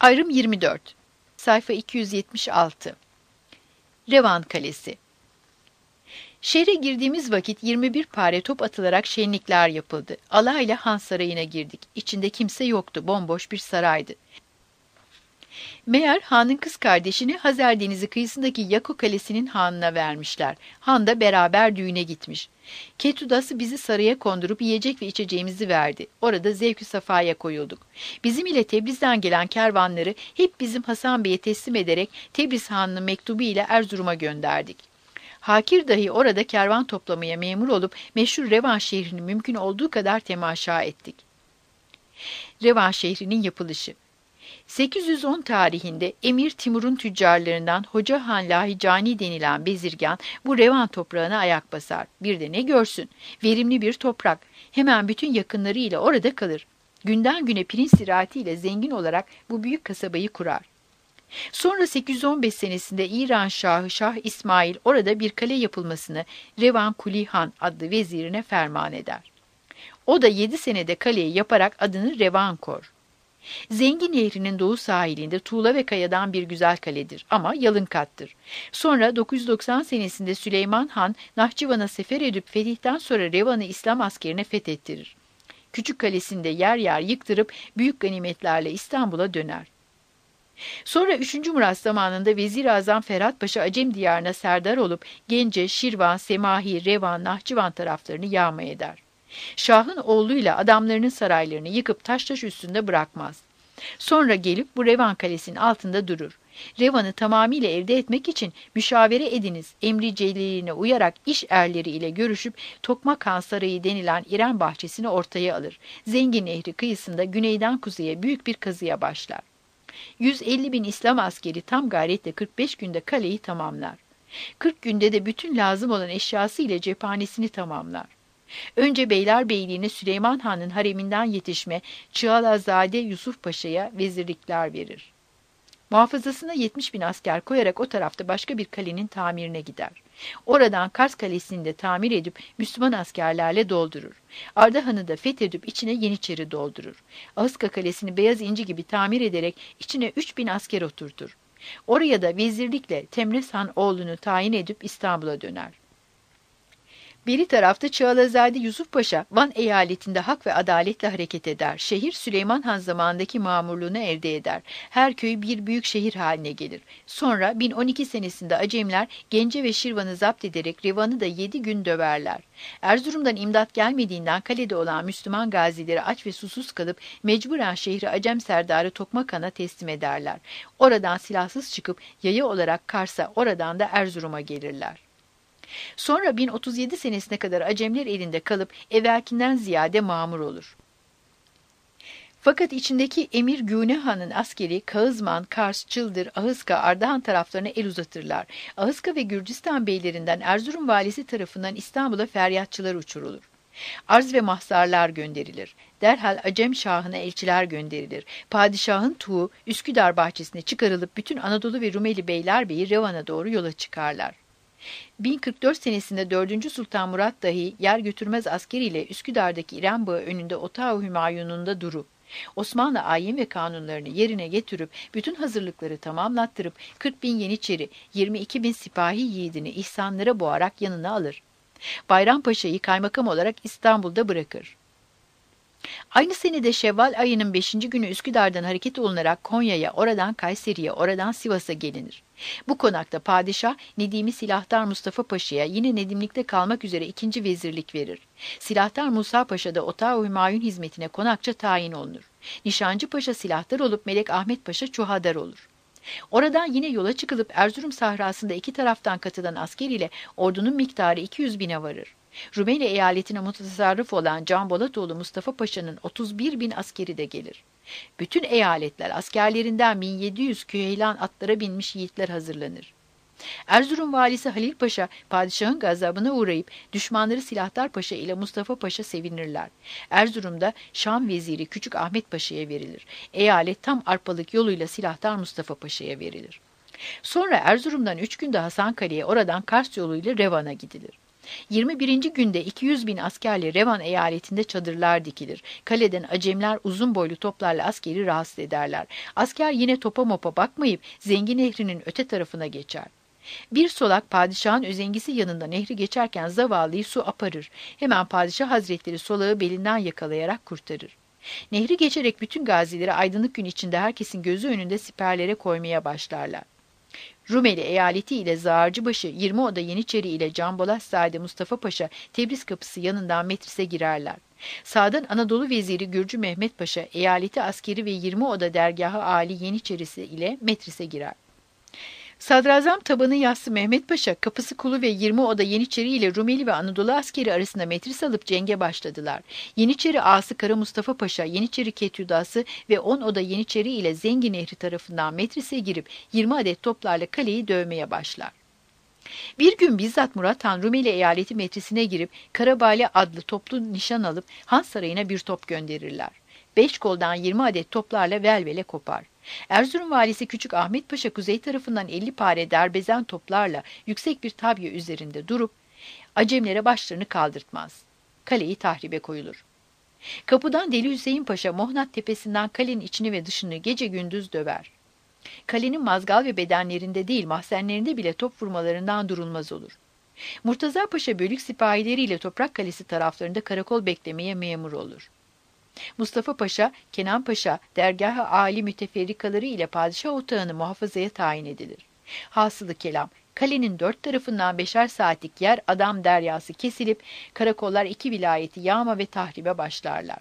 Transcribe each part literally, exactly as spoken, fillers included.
Ayrım yirmi dört. Sayfa iki yüz yetmiş altı. Revan Kalesi. Şehre girdiğimiz vakit yirmi bir pare top atılarak şenlikler yapıldı. Alayla Han Sarayı'na girdik. İçinde kimse yoktu, bomboş bir saraydı. Meğer Han'ın kız kardeşini Hazar Denizi kıyısındaki Yako Kalesi'nin hanına vermişler. Han da beraber düğüne gitmiş. Ketudası bizi saraya kondurup yiyecek ve içeceğimizi verdi. Orada zevk-ü safaya koyulduk. Bizim ile Tebriz'den gelen kervanları hep bizim Hasan Bey'e teslim ederek Tebriz Hanı'nın mektubu ile Erzurum'a gönderdik. Hakir dahi orada kervan toplamaya memur olup meşhur Revan şehrini mümkün olduğu kadar temaşa ettik. Revan şehrinin yapılışı. sekiz yüz on tarihinde Emir Timur'un tüccarlarından Hoca Han Lahicani denilen bezirgan bu Revan toprağına ayak basar. Bir de ne görsün? Verimli bir toprak. Hemen bütün yakınlarıyla orada kalır. Günden güne pirinç ziraatiyle zengin olarak bu büyük kasabayı kurar. Sonra sekiz yüz on beş senesinde İran Şahı Şah İsmail orada bir kale yapılmasını Revan Kuli Han adlı vezirine ferman eder. O da yedi senede kaleyi yaparak adını Revan kor. Zengin Nehri'nin doğu sahilinde tuğla ve kayadan bir güzel kaledir ama yalın kattır. Sonra dokuz yüz doksan senesinde Süleyman Han Nahçıvan'a sefer edip fetihten sonra Revan'ı İslam askerine fethettirir. Küçük kalesinde yer yer yıktırıp büyük ganimetlerle İstanbul'a döner. Sonra üçüncü Murat zamanında Vezir-i Azam Ferhat Paşa Acem diyarına serdar olup Gence, Şirvan, Semahi, Revan, Nahçıvan taraflarını yağma eder. Şah'ın oğluyla adamlarının saraylarını yıkıp taş taş üstünde bırakmaz. Sonra gelip bu Revan Kalesi'nin altında durur. Revan'ı tamamıyla elde etmek için müşavere ediniz, emri celiline uyarak iş erleri ile görüşüp Tokmak Han Sarayı denilen İrem bahçesini ortaya alır. Zengin Nehri kıyısında güneyden kuzeye büyük bir kazıya başlar. yüz elli bin İslam askeri tam gayretle kırk beş günde kaleyi tamamlar. kırk günde de bütün lazım olan eşyası ile cephanesini tamamlar. Önce Beylerbeyliğine Süleyman Han'ın hareminden yetişme Çığalazade Yusuf Paşa'ya vezirlikler verir. Muhafazasına yetmiş bin asker koyarak o tarafta başka bir kalenin tamirine gider. Oradan Kars Kalesi'ni de tamir edip Müslüman askerlerle doldurur. Ardahan'ı da fethedip içine Yeniçeri doldurur. Ahıska Kalesi'ni beyaz inci gibi tamir ederek içine üç bin asker oturtur. Oraya da vezirlikle Temres Han oğlunu tayin edip İstanbul'a döner. Biri tarafta Çağalazade Yusuf Paşa Van eyaletinde hak ve adaletle hareket eder. Şehir Süleyman Han zamanındaki mamurluğunu elde eder. Her köy bir büyük şehir haline gelir. Sonra bin on iki senesinde Acemler Gence ve Şirvan'ı zapt ederek Revan'ı da yedi gün döverler. Erzurum'dan imdat gelmediğinden kalede olan Müslüman gazileri aç ve susuz kalıp mecburen şehri Acem serdarı Tokmak Han'a teslim ederler. Oradan silahsız çıkıp yaya olarak Kars'a, oradan da Erzurum'a gelirler. Sonra bin otuz yedi senesine kadar Acemler elinde kalıp evvelkinden ziyade mamur olur. Fakat içindeki Emir Güne Han'ın askeri Kağızman, Kars, Çıldır, Ahıska, Ardahan taraflarına el uzatırlar. Ahıska ve Gürcistan beylerinden Erzurum valisi tarafından İstanbul'a feryatçılar uçurulur. Arz ve mahzarlar gönderilir. Derhal Acem Şahı'na elçiler gönderilir. Padişahın tuğu Üsküdar bahçesine çıkarılıp bütün Anadolu ve Rumeli Beylerbeyi Revan'a doğru yola çıkarlar. bin kırk dört senesinde dördüncü Sultan Murat dahi yer götürmez askeriyle Üsküdar'daki İrem Bağı önünde Otağı Hümayun'unda duru. Osmanlı ayin ve kanunlarını yerine getirip bütün hazırlıkları tamamlattırıp kırk bin Yeniçeri, yirmi iki bin sipahi yiğidini ihsanlara boğarak yanına alır. Bayrampaşa'yı kaymakam olarak İstanbul'da bırakır. Aynı senede Şevval ayının beşinci günü Üsküdar'dan hareket olunarak Konya'ya, oradan Kayseri'ye, oradan Sivas'a gelinir. Bu konakta padişah Nedim'i Silahtar Mustafa Paşa'ya yine Nedimlik'te kalmak üzere ikinci vezirlik verir. Silahtar Musa Paşa da Otağı Hümayun hizmetine konakça tayin olunur. Nişancı Paşa silahtar olup Melek Ahmet Paşa çuhadar olur. Oradan yine yola çıkılıp Erzurum sahrasında iki taraftan katılan asker ile ordunun miktarı iki yüz bine varır. Rumeli eyaletine mutasarrıf olan Can Bolatoğlu Mustafa Paşa'nın otuz bir bin askeri de gelir. Bütün eyaletler askerlerinden bin yedi yüz küheylan atlara binmiş yiğitler hazırlanır. Erzurum valisi Halil Paşa padişahın gazabına uğrayıp düşmanları Silahtar Paşa ile Mustafa Paşa sevinirler. Erzurum'da Şam veziri Küçük Ahmet Paşa'ya verilir. Eyalet tam arpalık yoluyla Silahtar Mustafa Paşa'ya verilir. Sonra Erzurum'dan üç günde Hasankale'ye, oradan Kars yoluyla Revan'a gidilir. yirmi birinci günde iki yüz bin askerle Revan eyaletinde çadırlar dikilir. Kaleden Acemler uzun boylu toplarla askeri rahatsız ederler. Asker yine topa mopa bakmayıp Zengi Nehri'nin öte tarafına geçer. Bir solak padişahın özengisi yanında nehri geçerken zavallıyı su aparır. Hemen padişah hazretleri solağı belinden yakalayarak kurtarır. Nehri geçerek bütün gazileri aydınlık gün içinde herkesin gözü önünde siperlere koymaya başlarlar. Rumeli eyaleti ile Zağarcıbaşı, yirmi oda Yeniçeri ile Canbolazzade Mustafa Paşa Tebriz kapısı yanından Metris'e girerler. Sağdan Anadolu veziri Gürcü Mehmet Paşa, eyaleti askeri ve yirmi oda dergahı âli Yeniçerisi ile Metris'e girer. Sadrazam tabanı yassı Mehmet Paşa, kapısı kulu ve yirmi oda Yeniçeri ile Rumeli ve Anadolu askeri arasında Metris alıp cenge başladılar. Yeniçeri ağası Kara Mustafa Paşa, Yeniçeri Ketyudası ve on oda Yeniçeri ile Zengi Nehri tarafından Metris'e girip yirmi adet toplarla kaleyi dövmeye başlar. Bir gün bizzat Murat Han Rumeli eyaleti metrisine girip Karabali adlı toplu nişan alıp Han sarayına bir top gönderirler. Beş koldan yirmi adet toplarla velvele kopar. Erzurum valisi Küçük Ahmet Paşa kuzey tarafından elli pare derbezen toplarla yüksek bir tabya üzerinde durup Acemlere başlarını kaldırtmaz. Kaleyi tahribe koyulur. Kapıdan Deli Hüseyin Paşa Mohnat tepesinden kalenin içini ve dışını gece gündüz döver. Kalenin mazgal ve bedenlerinde değil mahzenlerinde bile top vurmalarından durulmaz olur. Murtaza Paşa bölük sipahileriyle Toprak Kalesi taraflarında karakol beklemeye memur olur. Mustafa Paşa, Kenan Paşa, dergâh-ı âli müteferrikaları ile padişah otağını muhafazaya tayin edilir. Hasılı kelam, kalenin dört tarafından beşer saatlik yer adam deryası kesilip karakollar iki vilayeti yağma ve tahribe başlarlar.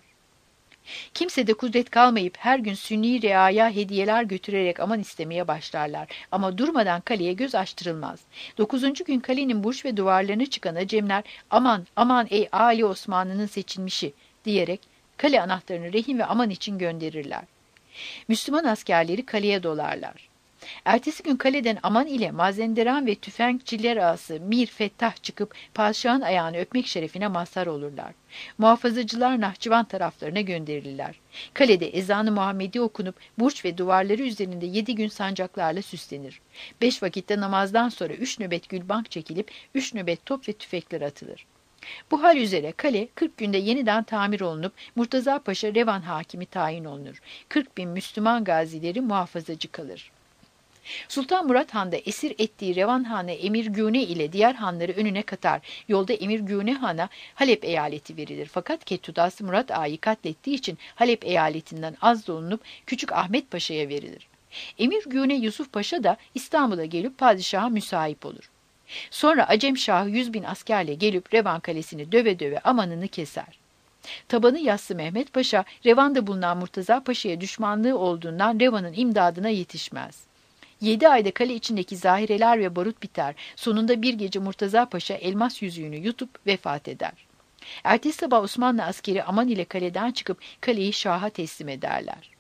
Kimsede kudret kalmayıp her gün sünni reaya hediyeler götürerek aman istemeye başlarlar. Ama durmadan kaleye göz açtırılmaz. Dokuzuncu gün kalenin burç ve duvarlarına çıkan Acemler aman aman ey Ali Osmanlı'nın seçilmişi diyerek kale anahtarını rehin ve aman için gönderirler. Müslüman askerleri kaleye dolarlar. Ertesi gün kaleden aman ile Mazenderan ve tüfekçiler ağası Mir Fettah çıkıp padişahın ayağını öpmek şerefine mazhar olurlar. Muhafazacılar Nahçıvan taraflarına gönderilirler. Kalede ezanı Muhammedi okunup burç ve duvarları üzerinde yedi gün sancaklarla süslenir. Beş vakitte namazdan sonra üç nöbet gülbank çekilip üç nöbet top ve tüfekler atılır. Bu hal üzere kale kırk günde yeniden tamir olunup Murtaza Paşa Revan hakimi tayin olunur. kırk bin Müslüman gazileri muhafazacı kalır. Sultan Murat Han da esir ettiği Revan Hanı Emir Güne ile diğer hanları önüne katar. Yolda Emir Güne Han'a Halep eyaleti verilir. Fakat Ketudas Murat Ağa'yı katlettiği için Halep eyaletinden az dolunup Küçük Ahmet Paşa'ya verilir. Emir Güne Yusuf Paşa da İstanbul'a gelip padişaha müsahip olur. Sonra Acem Şahı yüz bin askerle gelip Revan Kalesi'ni döve döve amanını keser. Tabanı yassı Mehmet Paşa, Revan'da bulunan Murtaza Paşa'ya düşmanlığı olduğundan Revan'ın imdadına yetişmez. Yedi ayda kale içindeki zahireler ve barut biter. Sonunda bir gece Murtaza Paşa elmas yüzüğünü yutup vefat eder. Ertesi sabah Osmanlı askeri aman ile kaleden çıkıp kaleyi Şah'a teslim ederler.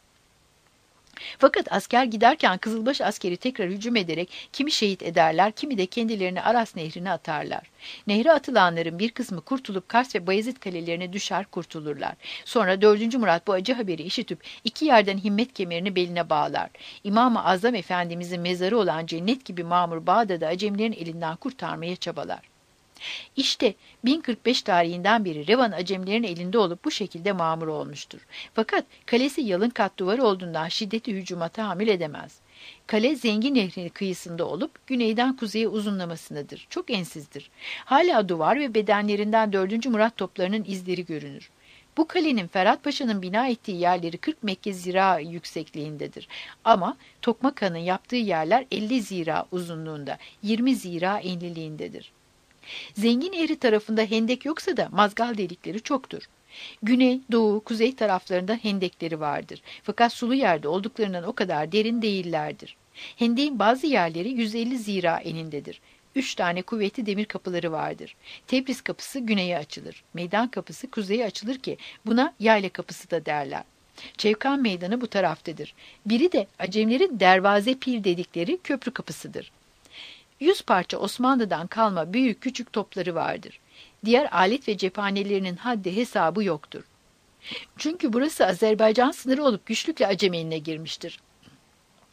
Fakat asker giderken Kızılbaş askeri tekrar hücum ederek kimi şehit ederler, kimi de kendilerini Aras Nehri'ne atarlar. Nehre atılanların bir kısmı kurtulup Kars ve Bayezid kalelerine düşer kurtulurlar. Sonra dördüncü Murat bu acı haberi işitip iki yerden himmet kemerini beline bağlar. İmam-ı Azam Efendimizin mezarı olan cennet gibi mamur Bağdat'ı Acemlerin elinden kurtarmaya çabalar. İşte bin kırk beş tarihinden beri Revan Acemlerin elinde olup bu şekilde mamur olmuştur. Fakat kalesi yalın kat duvarı olduğundan şiddeti hücuma tahammül edemez. Kale Zengi Nehri kıyısında olup güneyden kuzeye uzunlamasındadır. Çok ensizdir. Hala duvar ve bedenlerinden dördüncü Murat toplarının izleri görünür. Bu kalenin Ferhat Paşa'nın bina ettiği yerleri kırk Mekke zira yüksekliğindedir. Ama Tokmak Han'ın yaptığı yerler elli zira uzunluğunda, yirmi zira enliliğindedir. Zengin Nehri tarafında hendek yoksa da mazgal delikleri çoktur. Güney, doğu, kuzey taraflarında hendekleri vardır. Fakat sulu yerde olduklarından o kadar derin değillerdir. Hendeğin bazı yerleri yüz elli zira enindedir. Üç tane kuvvetli demir kapıları vardır. Tebriz kapısı güneye açılır. Meydan kapısı kuzeye açılır ki buna yayla kapısı da derler. Çevkan meydanı bu taraftadır. Biri de Acemlerin Dervaze Pir dedikleri köprü kapısıdır. Yüz parça Osmanlı'dan kalma büyük küçük topları vardır. Diğer alet ve cephanelerinin haddi hesabı yoktur. Çünkü burası Azerbaycan sınırı olup güçlükle Acem eline girmiştir.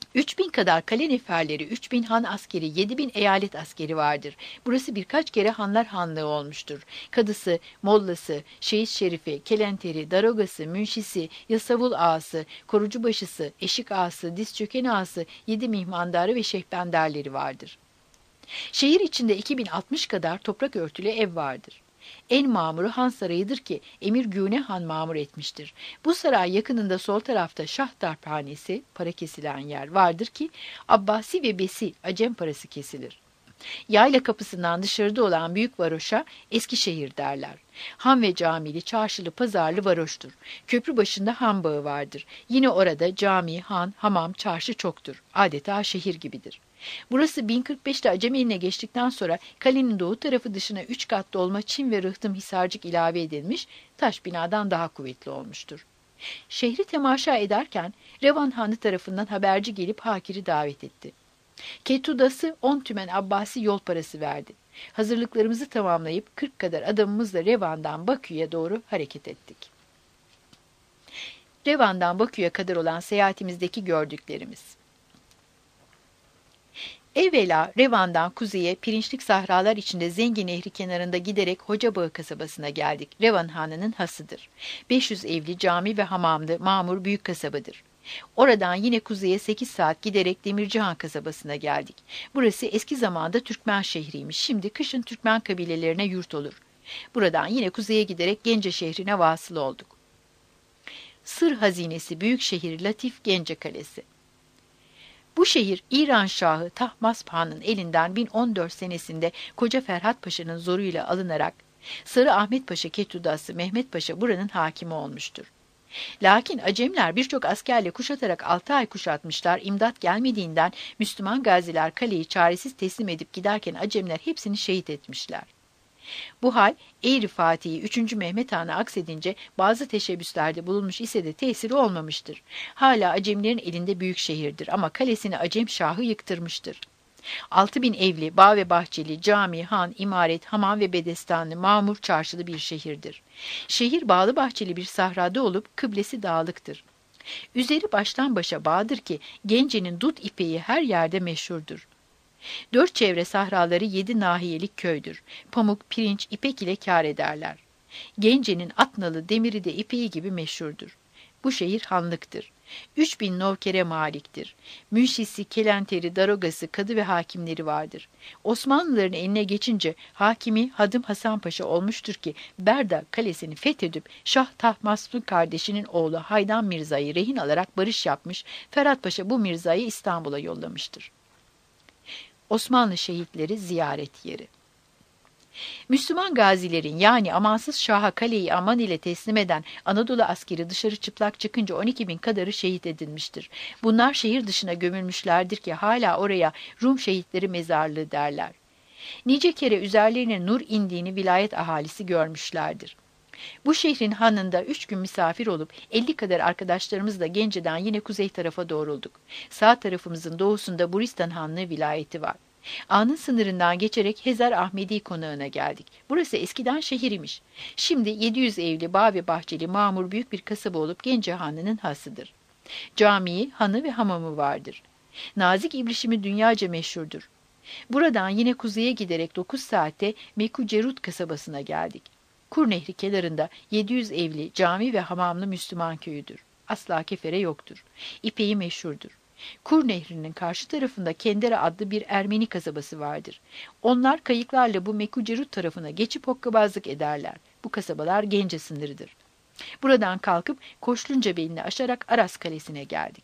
üç bin kadar kale neferleri, üç bin han askeri, yedi bin eyalet askeri vardır. Burası birkaç kere hanlar hanlığı olmuştur. Kadısı, mollası, şehit şerifi, kelenteri, darogası, münşisi, yasavul ağası, korucu başısı, eşik ağası, diz çöken ağası, yedi mihmandarı ve şehbenderleri vardır. Şehir içinde iki bin altmış kadar toprak örtülü ev vardır. En mamuru Han Sarayı'dır ki Emir Güne Han mamur etmiştir. Bu saray yakınında sol tarafta Şah Darphanesi, para kesilen yer vardır ki Abbasi ve Besi, Acem parası kesilir. Yayla kapısından dışarıda olan büyük varoşa Eskişehir derler. Han ve camili, çarşılı, pazarlı varoştur. Köprü başında han bağı vardır. Yine orada cami, han, hamam, çarşı çoktur. Adeta şehir gibidir. Burası bin kırk beşte Acem eline geçtikten sonra kalenin doğu tarafı dışına üç kat dolma çim ve rıhtım hisarcık ilave edilmiş, taş binadan daha kuvvetli olmuştur. Şehri temaşa ederken Revan Hanı tarafından haberci gelip Hakir'i davet etti. Ketudası on tümen Abbasi yol parası verdi. Hazırlıklarımızı tamamlayıp kırk kadar adamımızla Revan'dan Bakü'ye doğru hareket ettik. Revan'dan Bakü'ye kadar olan seyahatimizdeki gördüklerimiz. Evvela Revan'dan kuzeye pirinçlik sahralar içinde Zengi Nehri kenarında giderek Hocabağı kasabasına geldik. Revan Hanı'nın hasıdır. beş yüz evli, cami ve hamamlı, mamur büyük kasabadır. Oradan yine kuzeye sekiz saat giderek Demircihan kasabasına geldik. Burası eski zamanda Türkmen şehriymiş. Şimdi kışın Türkmen kabilelerine yurt olur. Buradan yine kuzeye giderek Gence şehrine vasıl olduk. Sır hazinesi büyük şehir Latif Gence Kalesi. Bu şehir İran Şahı Tahmasp Han'ın elinden bin on dört senesinde Koca Ferhat Paşa'nın zoruyla alınarak Sarı Ahmet Paşa Ketudası Mehmet Paşa buranın hakimi olmuştur. Lakin Acemler birçok askerle kuşatarak altı ay kuşatmışlar, imdat gelmediğinden Müslüman gaziler kaleyi çaresiz teslim edip giderken Acemler hepsini şehit etmişler. Bu hal Eğri Fatih'i üçüncü Mehmet Han'a aksedince bazı teşebbüslerde bulunmuş ise de tesiri olmamıştır. Hala Acemlerin elinde büyük şehirdir ama kalesini Acem Şahı yıktırmıştır. Altı bin evli, bağ ve bahçeli, cami, han, imaret, hamam ve bedestanlı, mamur çarşılı bir şehirdir. Şehir bağlı bahçeli bir sahrada olup kıblesi dağlıktır. Üzeri baştan başa bağdır ki Gence'nin dut ipeği her yerde meşhurdur. Dört çevre sahraları yedi nahiyelik köydür. Pamuk, pirinç, ipek ile kâr ederler. Gence'nin atnalı, demiri de ipeği gibi meşhurdur. Bu şehir hanlıktır. Üç bin novkere maliktir. Münşisi, kelenteri, darogası, kadı ve hakimleri vardır. Osmanlıların eline geçince hakimi Hadım Hasan Paşa olmuştur ki Berda kalesini fethedip Şah Tahmasp'ın kardeşinin oğlu Haydan Mirza'yı rehin alarak barış yapmış, Ferhat Paşa bu Mirza'yı İstanbul'a yollamıştır. Osmanlı şehitleri ziyaret yeri. Müslüman gazilerin yani amansız Şah'a kaleyi aman ile teslim eden Anadolu askeri dışarı çıplak çıkınca on iki bin kadarı şehit edilmiştir. Bunlar şehir dışına gömülmüşlerdir ki hala oraya Rum şehitleri mezarlığı derler. Nice kere üzerlerine nur indiğini vilayet ahalisi görmüşlerdir. Bu şehrin hanında üç gün misafir olup elli kadar arkadaşlarımızla Gence'den yine kuzey tarafa doğrulduk. Sağ tarafımızın doğusunda Buristan Hanlığı vilayeti var. Ağanın sınırından geçerek Hezar Ahmedi konağına geldik. Burası eskiden şehir imiş. Şimdi yedi yüz evli, bağ ve bahçeli, mamur büyük bir kasaba olup Gence Hanı'nın hasıdır. Camii, hanı ve hamamı vardır. Nazik ibrişimi dünyaca meşhurdur. Buradan yine kuzeye giderek dokuz saatte Mekucerut kasabasına geldik. Kur Nehri kenarında yedi yüz evli, cami ve hamamlı Müslüman köyüdür. Asla kefere yoktur. İpeği meşhurdur. Kur Nehri'nin karşı tarafında Kendera adlı bir Ermeni kasabası vardır. Onlar kayıklarla bu Mekucerut tarafına geçip hokkabazlık ederler. Bu kasabalar Gence sınırıdır. Buradan kalkıp Koşlunca belini aşarak Aras Kalesi'ne geldik.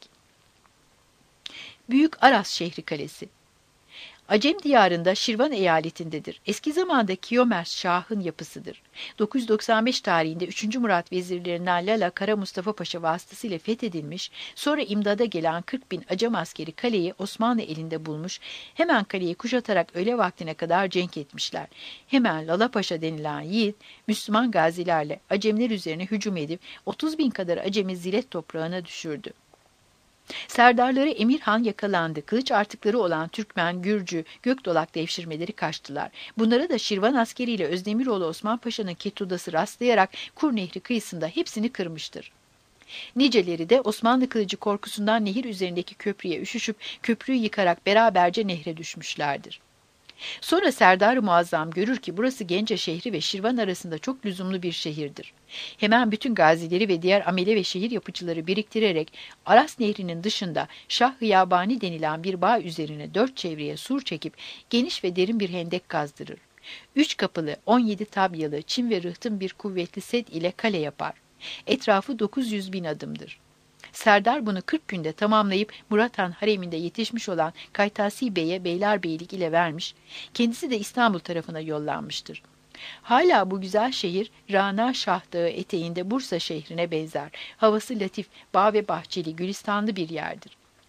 Büyük Aras şehri kalesi. Acem diyarında Şirvan eyaletindedir. Eski zamanda Kiyomers Şah'ın yapısıdır. dokuz yüz doksan beş tarihinde üçüncü Murat vezirlerinden Lala Kara Mustafa Paşa vasıtasıyla fethedilmiş, sonra imdada gelen kırk bin Acem askeri kaleyi Osmanlı elinde bulmuş, hemen kaleyi kuşatarak öğle vaktine kadar cenk etmişler. Hemen Lala Paşa denilen yiğit, Müslüman gazilerle Acemler üzerine hücum edip otuz bin kadar Acemi Zilet toprağına düşürdü. Serdarları Emirhan yakalandı. Kılıç artıkları olan Türkmen, Gürcü, Gökdolak devşirmeleri kaçtılar. Bunlara da Şirvan askeriyle Özdemiroğlu Osman Paşa'nın Ketudası rastlayarak Kur Nehri kıyısında hepsini kırmıştır. Niceleri de Osmanlı kılıcı korkusundan nehir üzerindeki köprüye üşüşüp köprüyü yıkarak beraberce nehre düşmüşlerdir. Sonra Serdar-ı Muazzam görür ki burası Gence şehri ve Şirvan arasında çok lüzumlu bir şehirdir. Hemen bütün gazileri ve diğer amele ve şehir yapıcıları biriktirerek Aras Nehri'nin dışında Şah Hıyabani denilen bir bağ üzerine dört çevreye sur çekip geniş ve derin bir hendek kazdırır. Üç kapılı, on yedi tabyalı, çim ve rıhtım bir kuvvetli set ile kale yapar. Etrafı dokuz yüz bin adımdır. Serdar bunu kırk günde tamamlayıp Murat Han hareminde yetişmiş olan Kaytasi Bey'e beylerbeylik ile vermiş, kendisi de İstanbul tarafına yollanmıştır. Hala bu güzel şehir Rana Şah Dağı eteğinde Bursa şehrine benzer. Havası latif, bağ ve bahçeli, gülistanlı bir yerdir.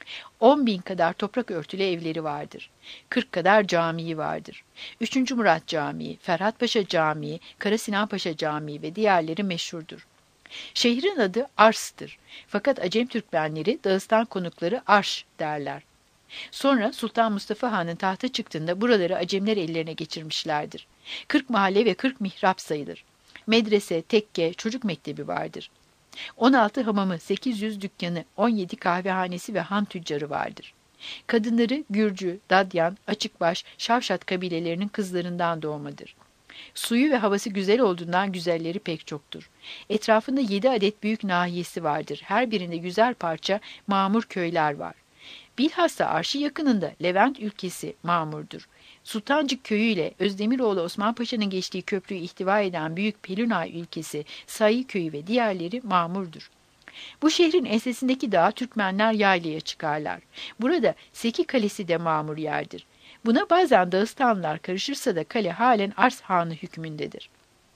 On bin kadar toprak örtülü evleri vardır. Kırk kadar camii vardır. Üçüncü Murat Camii, Ferhat Paşa Camii, Kara Sinan Paşa Camii ve diğerleri meşhurdur. Şehrin adı Ars'tır. Fakat Acem Türkmenleri Dağıstan konukları Arş derler. Sonra Sultan Mustafa Han'ın tahta çıktığında buraları Acemler ellerine geçirmişlerdir. Kırk mahalle ve kırk mihrap sayılır. Medrese, tekke, çocuk mektebi vardır. On altı hamamı, sekiz yüz dükkanı, on yedi kahvehanesi ve han tüccarı vardır. Kadınları Gürcü, Dadyan, Açıkbaş, Şavşat kabilelerinin kızlarından doğmadır. Suyu ve havası güzel olduğundan güzelleri pek çoktur. Etrafında yedi adet büyük nahiyesi vardır. Her birinde yüzer parça mamur köyler var. Bilhassa Arşi yakınında Levent ülkesi mamurdur. Sultancık köyü ile Özdemiroğlu Osman Paşa'nın geçtiği köprüyü ihtiva eden Büyük Pelunay ülkesi, Sayi köyü ve diğerleri mamurdur. Bu şehrin ensesindeki dağa Türkmenler yaylaya çıkarlar. Burada Seki Kalesi de mamur yerdir. Buna bazen Dağıstanlılar karışırsa da kale halen Ars Hanı hükmündedir.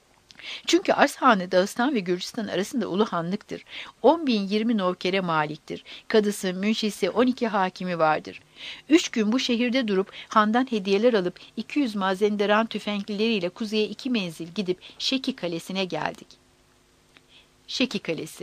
Çünkü Ars Hanı Dağıstan ve Gürcistan arasında ulu hanlıktır. on bin yirmi novkere maliktir. Kadısı, münşisi, on iki hakimi vardır. Üç gün bu şehirde durup handan hediyeler alıp iki yüz mazenderan tüfenglileriyle kuzeye iki menzil gidip Şeki Kalesi'ne geldik. Şeki Kalesi.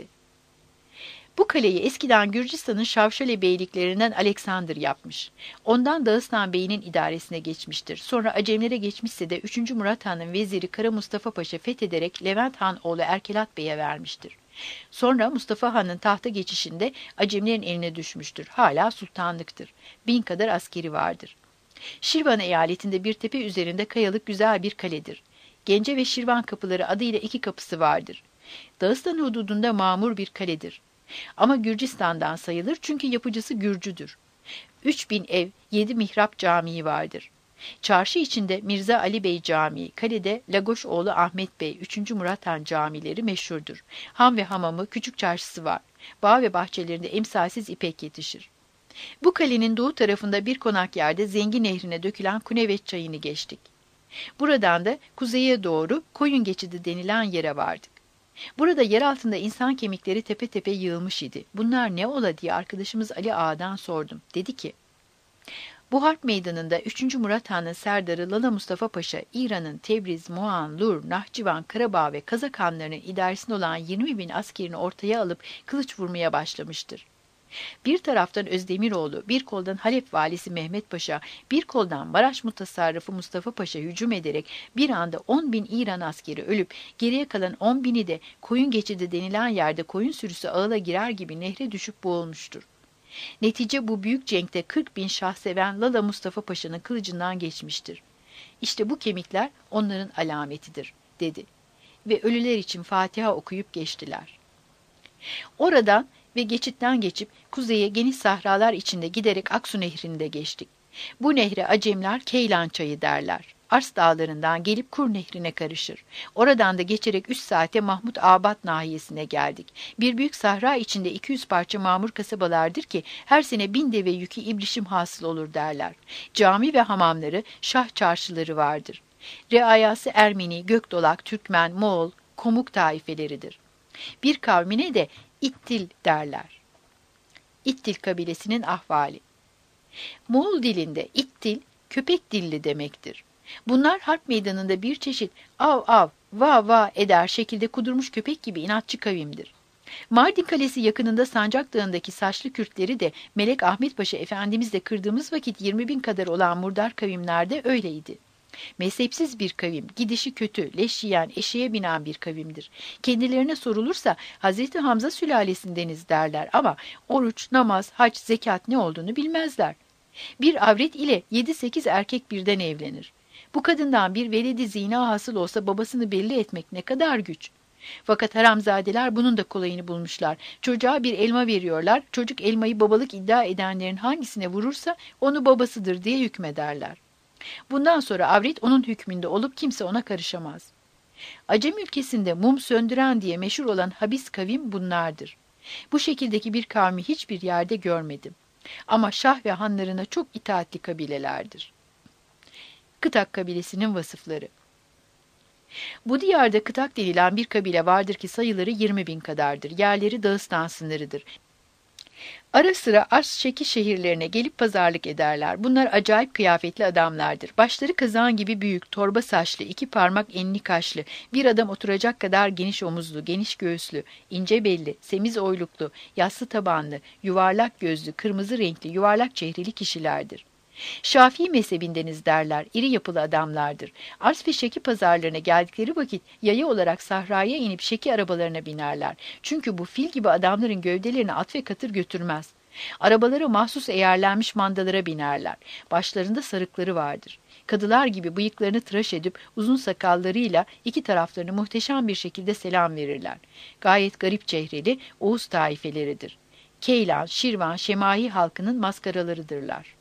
Bu kaleyi eskiden Gürcistan'ın Şavşale beyliklerinden Alexander yapmış. Ondan Dağıstan Bey'inin idaresine geçmiştir. Sonra Acemlere geçmişse de üçüncü Murat Han'ın veziri Kara Mustafa Paşa fethederek Levent Han oğlu Erkelat Bey'e vermiştir. Sonra Mustafa Han'ın tahta geçişinde Acemlerin eline düşmüştür. Hala sultanlıktır. Bin kadar askeri vardır. Şirvan eyaletinde bir tepe üzerinde kayalık güzel bir kaledir. Gence ve Şirvan kapıları adıyla iki kapısı vardır. Dağıstan hududunda mamur bir kaledir. Ama Gürcistan'dan sayılır çünkü yapıcısı Gürcüdür. Üç bin ev, yedi mihrap camii vardır. Çarşı içinde Mirza Ali Bey Camii, kalede Lagoşoğlu Ahmet Bey, üçüncü Murat Han camileri meşhurdur. Han ve hamamı, küçük çarşısı var. Bağ ve bahçelerinde emsalsiz ipek yetişir. Bu kalenin doğu tarafında bir konak yerde Zengi Nehri'ne dökülen Kunevet çayını geçtik. Buradan da kuzeye doğru Koyun Geçidi denilen yere vardık. Burada yer altında insan kemikleri tepe tepe yığılmış idi. Bunlar ne ola diye arkadaşımız Ali Ağa'dan sordum. Dedi ki, bu harp meydanında üçüncü Murat Han'ın serdarı Lala Mustafa Paşa, İran'ın Tebriz, Muan, Lur, Nahçıvan, Karabağ ve Kazak hanlarının idaresinde olan yirmi bin askerini ortaya alıp kılıç vurmaya başlamıştır. Bir taraftan Özdemiroğlu, bir koldan Halep valisi Mehmet Paşa, bir koldan Maraş mutasarrıfı Mustafa Paşa hücum ederek bir anda on bin İran askeri ölüp geriye kalan on bini de Koyun Geçidi denilen yerde koyun sürüsü ağıla girer gibi nehre düşüp boğulmuştur. Netice bu büyük cenkte kırk bin şahseven Lala Mustafa Paşa'nın kılıcından geçmiştir. İşte bu kemikler onların alametidir, dedi. Ve ölüler için Fatiha okuyup geçtiler. Oradan ve geçitten geçip kuzeye geniş sahralar içinde giderek Aksu Nehri'nde geçtik. Bu nehre Acemler Keylan Çayı derler. Ars dağlarından gelip Kur Nehri'ne karışır. Oradan da geçerek üç saate Mahmut Abat nahiyesine geldik. Bir büyük sahra içinde iki yüz parça mamur kasabalardır ki her sene bin deve yükü ibrişim hasıl olur derler. Cami ve hamamları, şah çarşıları vardır. Reayası Ermeni, Gökdolak, Türkmen, Moğol, Komuk taifeleridir. Bir kavmine de İttil derler. İttil kabilesinin ahvali. Moğol dilinde İttil, köpek dilli demektir. Bunlar harp meydanında bir çeşit av av, va va eder şekilde kudurmuş köpek gibi inatçı kavimdir. Mardin Kalesi yakınında Sancak Dağı'ndaki Saçlı Kürtleri de Melek Ahmet Paşa Efendimizle kırdığımız vakit yirmi bin kadar olan murdar kavimlerde öyleydi. Mezhepsiz bir kavim, gidişi kötü, leş yiyen, eşeğe binen bir kavimdir. Kendilerine sorulursa Hazreti Hamza sülalesindeniz derler ama oruç, namaz, hac, zekat ne olduğunu bilmezler. Bir avret ile yedi sekiz erkek birden evlenir. Bu kadından bir veledi zina hasıl olsa babasını belli etmek ne kadar güç. Fakat haramzadeler bunun da kolayını bulmuşlar. Çocuğa bir elma veriyorlar, çocuk elmayı babalık iddia edenlerin hangisine vurursa onu babasıdır diye hükmederler. Bundan sonra avret onun hükmünde olup kimse ona karışamaz. Acem ülkesinde mum söndüren diye meşhur olan habis kavim bunlardır. Bu şekildeki bir kavmi hiçbir yerde görmedim. Ama şah ve hanlarına çok itaatli kabilelerdir. Kıtak kabilesinin vasıfları. Bu diyarda Kıtak denilen bir kabile vardır ki sayıları yirmi bin kadardır. Yerleri Dağıstan sınırıdır. Ara sıra Arşşeki şehirlerine gelip pazarlık ederler. Bunlar acayip kıyafetli adamlardır. Başları kazan gibi büyük, torba saçlı, iki parmak enli kaşlı, bir adam oturacak kadar geniş omuzlu, geniş göğüslü, ince belli, semiz oyluklu, yassı tabanlı, yuvarlak gözlü, kırmızı renkli, yuvarlak çehreli kişilerdir. Şafii mezhebindeniz derler, iri yapılı adamlardır. Ars ve Şeki pazarlarına geldikleri vakit yaya olarak sahraya inip Şeki arabalarına binerler. Çünkü bu fil gibi adamların gövdelerini at ve katır götürmez. Arabalara mahsus eğerlenmiş mandalara binerler. Başlarında sarıkları vardır. Kadılar gibi bıyıklarını tıraş edip uzun sakallarıyla iki taraflarını muhteşem bir şekilde selam verirler. Gayet garip çehreli Oğuz taifeleridir. Keylan, Şirvan, Şemahi halkının maskaralarıdırlar.